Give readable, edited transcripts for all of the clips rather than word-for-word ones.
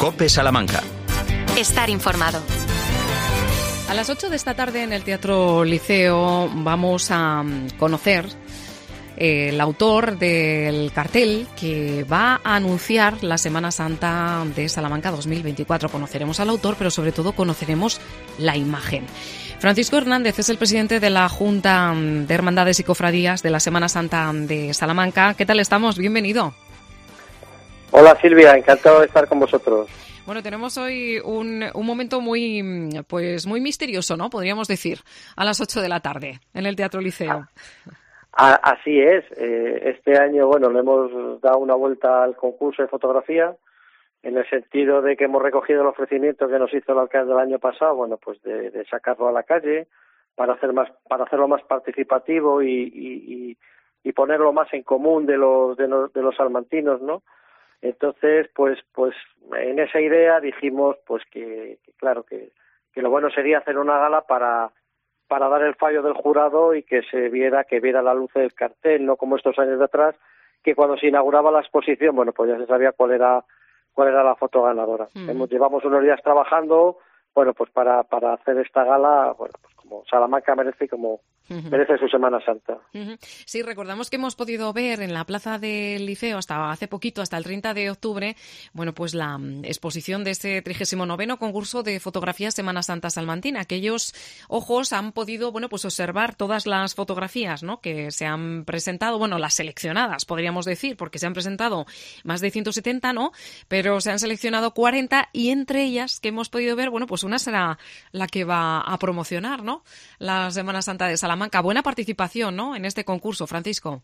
COPE Salamanca. Estar informado. A las 8 de esta tarde en el Teatro Liceo vamos a conocer el autor del cartel que va a anunciar la Semana Santa de Salamanca 2024. Conoceremos al autor, pero sobre todo conoceremos la imagen. Francisco Hernández es el presidente de la Junta de Hermandades y Cofradías de la Semana Santa de Salamanca. ¿Qué tal estamos? Bienvenido. Hola Silvia, encantado de estar con vosotros. Bueno, tenemos hoy un momento muy misterioso, ¿no? Podríamos decir, a las 8 de la tarde en el Teatro Liceo. Así es. Este año, le hemos dado una vuelta al concurso de fotografía en el sentido de que hemos recogido el ofrecimiento que nos hizo el alcalde el año pasado, de sacarlo a la calle para hacerlo más participativo y ponerlo más en común de los salmantinos, ¿no? Entonces, pues en esa idea dijimos que lo bueno sería hacer una gala para dar el fallo del jurado y que viera la luz del cartel, no como estos años de atrás, que cuando se inauguraba la exposición, ya se sabía cuál era la foto ganadora. Llevamos unos días trabajando, para hacer esta gala, como Salamanca merece merece su Semana Santa. Sí, recordamos que hemos podido ver en la Plaza del Liceo hasta hace poquito, hasta el 30 de octubre, la exposición de ese 39º concurso de fotografía Semana Santa salmantina. Aquellos ojos han podido, observar todas las fotografías, ¿no?, que se han presentado, las seleccionadas, podríamos decir, porque se han presentado más de 170, ¿no?, pero se han seleccionado 40 y entre ellas que hemos podido ver, una será la que va a promocionar, ¿no?, la Semana Santa de Salamanca. Buena participación, ¿no?, en este concurso, Francisco.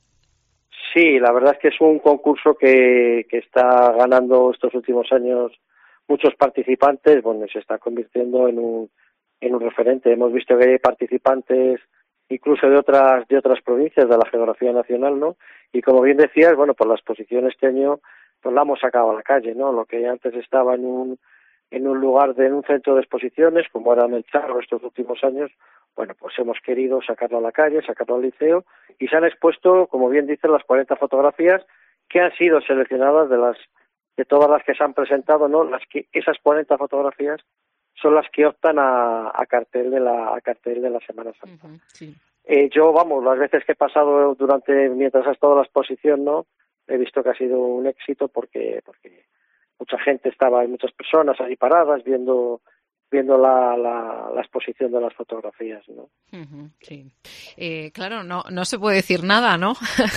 Sí, la verdad es que es un concurso que está ganando estos últimos años muchos participantes, se está convirtiendo en un referente. Hemos visto que hay participantes incluso de otras provincias de la geografía nacional, ¿no? Y como bien decías, la exposición este año la hemos sacado a la calle, ¿no? Lo que antes estaba en un lugar en un centro de exposiciones, como era en el Charro estos últimos años, hemos querido sacarlo a la calle, sacarlo al liceo, y se han expuesto, como bien dicen, las 40 fotografías que han sido seleccionadas de todas las que se han presentado, ¿no? Esas 40 fotografías son las que optan a cartel de la Semana Santa. Sí. Yo, las veces que he pasado mientras ha estado la exposición, ¿no?, he visto que ha sido un éxito porque mucha gente hay muchas personas ahí paradas viendo la exposición de las fotografías, ¿no? Sí. Claro, no se puede decir nada, ¿no?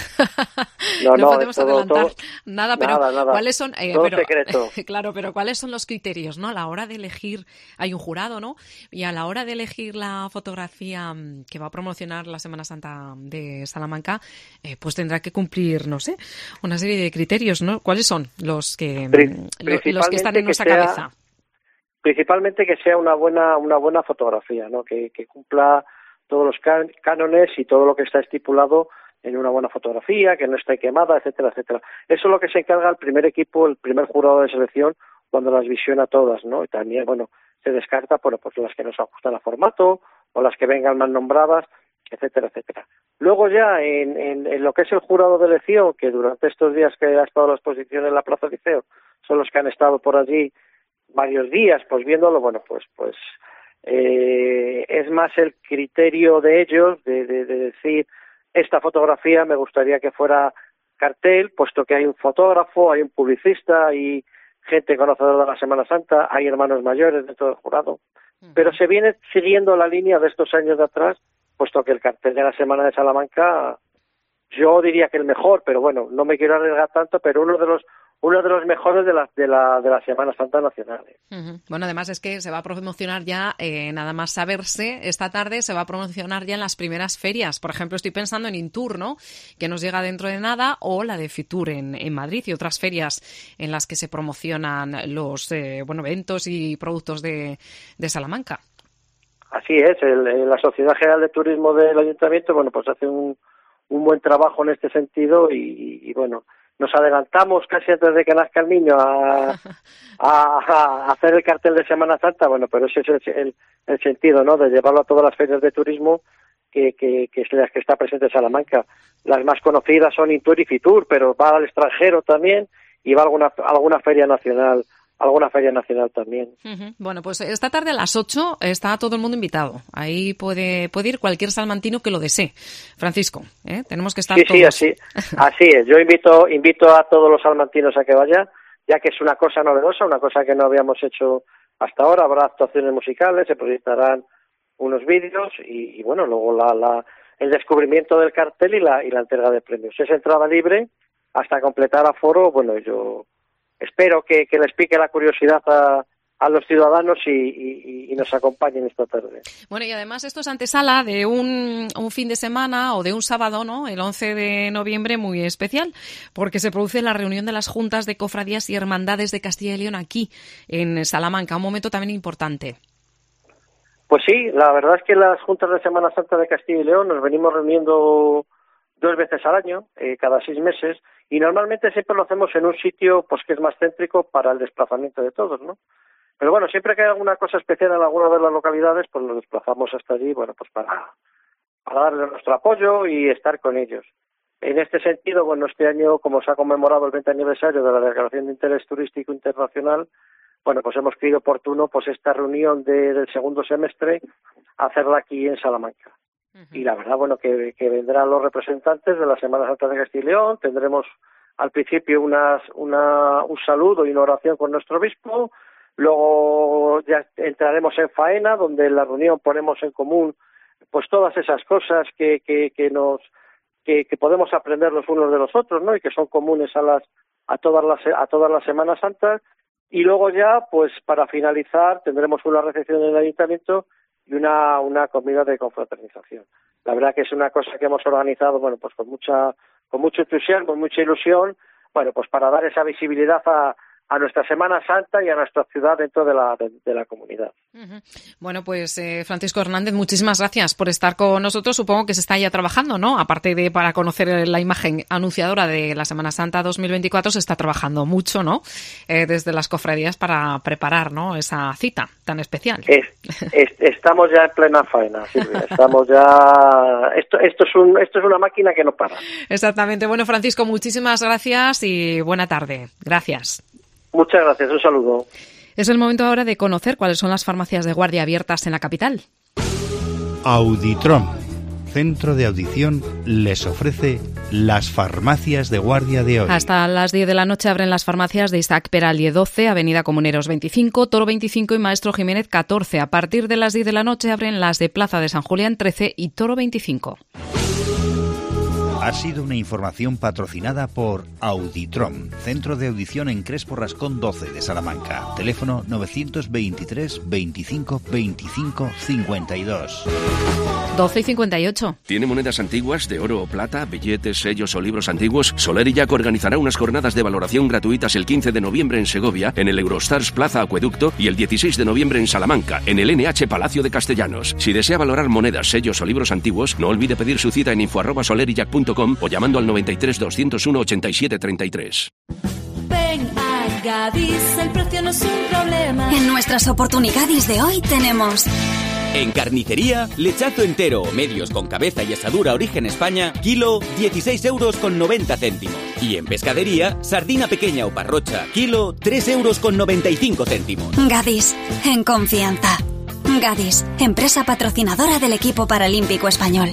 No podemos adelantar nada, pero nada. ¿cuáles son? Todo secreto. Claro, pero ¿cuáles son los criterios, no? A la hora de elegir, hay un jurado, ¿no? Y a la hora de elegir la fotografía que va a promocionar la Semana Santa de Salamanca, tendrá que cumplir, no sé, una serie de criterios, ¿no? ¿Cuáles son los que están en nuestra cabeza? Principalmente que sea una buena fotografía, ¿no? Que cumpla todos los cánones y todo lo que está estipulado en una buena fotografía, que no esté quemada, etcétera, etcétera. Eso es lo que se encarga el primer equipo, el primer jurado de selección, cuando las visiona todas, ¿no? Y también, se descarta las que no se ajustan a formato o las que vengan mal nombradas, etcétera, etcétera. Luego ya en lo que es el jurado de elección, que durante estos días que ha estado la exposición en la Plaza del Liceo, son los que han estado por allí varios días, viéndolo, es más el criterio de ellos de decir, esta fotografía me gustaría que fuera cartel, puesto que hay un fotógrafo, hay un publicista, hay gente conocedora de la Semana Santa, hay hermanos mayores dentro del jurado, pero se viene siguiendo la línea de estos años de atrás, puesto que el cartel de la Semana de Salamanca, yo diría que el mejor, pero no me quiero arriesgar tanto, pero uno de los mejores de la Semana Santa Nacional. Además es que se va a promocionar ya, nada más saberse, esta tarde se va a promocionar ya en las primeras ferias. Por ejemplo, estoy pensando en Intur, ¿no?, que nos llega dentro de nada, o la de Fitur en Madrid y otras ferias en las que se promocionan los eventos y productos de Salamanca. Así es, la Sociedad General de Turismo del Ayuntamiento, hace un buen trabajo en este sentido y nos adelantamos casi antes de que nazca el niño a hacer el cartel de Semana Santa, pero ese es el sentido, ¿no?, de llevarlo a todas las ferias de turismo que es las que está presente en Salamanca. Las más conocidas son Intur y Fitur, pero va al extranjero también y va a alguna feria nacional alguna feria nacional también. Uh-huh. Bueno, pues esta tarde a las 8 está todo el mundo invitado. Ahí puede ir cualquier salmantino que lo desee. Francisco, tenemos que estar todos. Sí, así es. Yo invito a todos los salmantinos a que vayan, ya que es una cosa novedosa, una cosa que no habíamos hecho hasta ahora. Habrá actuaciones musicales, se proyectarán unos vídeos y bueno, luego el descubrimiento del cartel y la entrega de premios. Es entrada libre hasta completar aforo. Bueno, yo espero que les pique la curiosidad a los ciudadanos y nos acompañen esta tarde. Bueno, y además esto es antesala de un fin de semana o de un sábado, ¿no? El 11 de noviembre muy especial, porque se produce la reunión de las juntas de cofradías y hermandades de Castilla y León aquí en Salamanca, un momento también importante. Pues sí, la verdad es que las juntas de Semana Santa de Castilla y León nos venimos reuniendo 2 veces al año, cada 6 meses, y normalmente siempre lo hacemos en un sitio pues que es más céntrico para el desplazamiento de todos, ¿no? Pero bueno, siempre que hay alguna cosa especial en alguna de las localidades, pues nos desplazamos hasta allí, bueno, pues para darles nuestro apoyo y estar con ellos. En este sentido, bueno, este año, como se ha conmemorado el 20 aniversario de la Declaración de Interés Turístico Internacional, bueno, pues hemos creído oportuno pues esta reunión del segundo semestre hacerla aquí en Salamanca. Uh-huh. Y la verdad, bueno, que vendrán los representantes de la Semana Santa de Castilla y León. Tendremos al principio un saludo y una oración con nuestro obispo. Luego ya entraremos en faena, donde en la reunión ponemos en común pues todas esas cosas que podemos aprender los unos de los otros, ¿no? Y que son comunes a todas las Semanas Santas. Y luego ya, pues para finalizar, tendremos una recepción en el ayuntamiento y una comida de confraternización. La verdad que es una cosa que hemos organizado, bueno, pues con mucho entusiasmo, mucha ilusión, bueno, pues para dar esa visibilidad a nuestra Semana Santa y a nuestra ciudad dentro de la comunidad. Uh-huh. Bueno, pues Francisco Hernández, muchísimas gracias por estar con nosotros. Supongo que se está ya trabajando, ¿no? Aparte de para conocer la imagen anunciadora de la Semana Santa 2024, se está trabajando mucho, ¿no? Desde las cofradías para preparar, ¿no? Esa cita tan especial. Estamos ya en plena faena, Silvia. Estamos ya. Esto es una máquina que no para. Exactamente. Bueno, Francisco, muchísimas gracias y buena tarde. Gracias. Muchas gracias, un saludo. Es el momento ahora de conocer cuáles son las farmacias de guardia abiertas en la capital. Auditrom, centro de audición, les ofrece las farmacias de guardia de hoy. Hasta las 10 de la noche abren las farmacias de Isaac Peralie 12, Avenida Comuneros 25, Toro 25 y Maestro Jiménez 14. A partir de las 10 de la noche abren las de Plaza de San Julián 13 y Toro 25. Ha sido una información patrocinada por Auditrom, centro de audición en Crespo Rascón 12 de Salamanca. Teléfono 923 25 25 52. 12 y 58. ¿Tiene monedas antiguas de oro o plata, billetes, sellos o libros antiguos? Soler y Jaco organizará unas jornadas de valoración gratuitas el 15 de noviembre en Segovia, en el Eurostars Plaza Acueducto, y el 16 de noviembre en Salamanca, en el NH Palacio de Castellanos. Si desea valorar monedas, sellos o libros antiguos, no olvide pedir su cita en info@solerijac.com o llamando al 93 201 87 33. Ven a Gadis, el precio no es un problema. En nuestras oportunidades de hoy tenemos... En carnicería, lechazo entero o medios con cabeza y asadura origen España, kilo 16,90 €. Y en pescadería, sardina pequeña o parrocha, kilo 3,95 €. Gadis, en confianza. Gadis, empresa patrocinadora del equipo paralímpico español.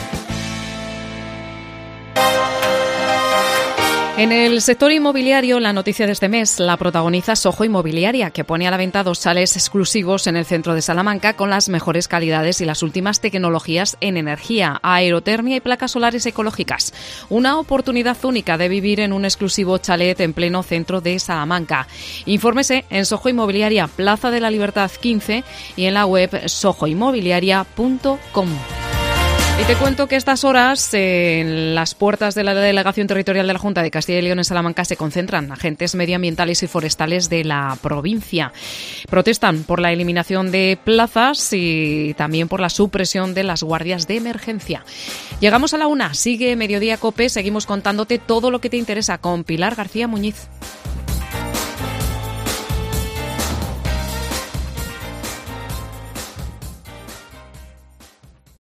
En el sector inmobiliario, la noticia de este mes la protagoniza Sojo Inmobiliaria, que pone a la venta 2 chalés exclusivos en el centro de Salamanca con las mejores calidades y las últimas tecnologías en energía, aerotermia y placas solares ecológicas. Una oportunidad única de vivir en un exclusivo chalet en pleno centro de Salamanca. Infórmese en Sojo Inmobiliaria, Plaza de la Libertad 15 y en la web sojoinmobiliaria.com. Y te cuento que a estas horas en las puertas de la Delegación Territorial de la Junta de Castilla y León en Salamanca se concentran agentes medioambientales y forestales de la provincia. Protestan por la eliminación de plazas y también por la supresión de las guardias de emergencia. Llegamos a la 1, sigue Mediodía COPE, seguimos contándote todo lo que te interesa con Pilar García Muñiz.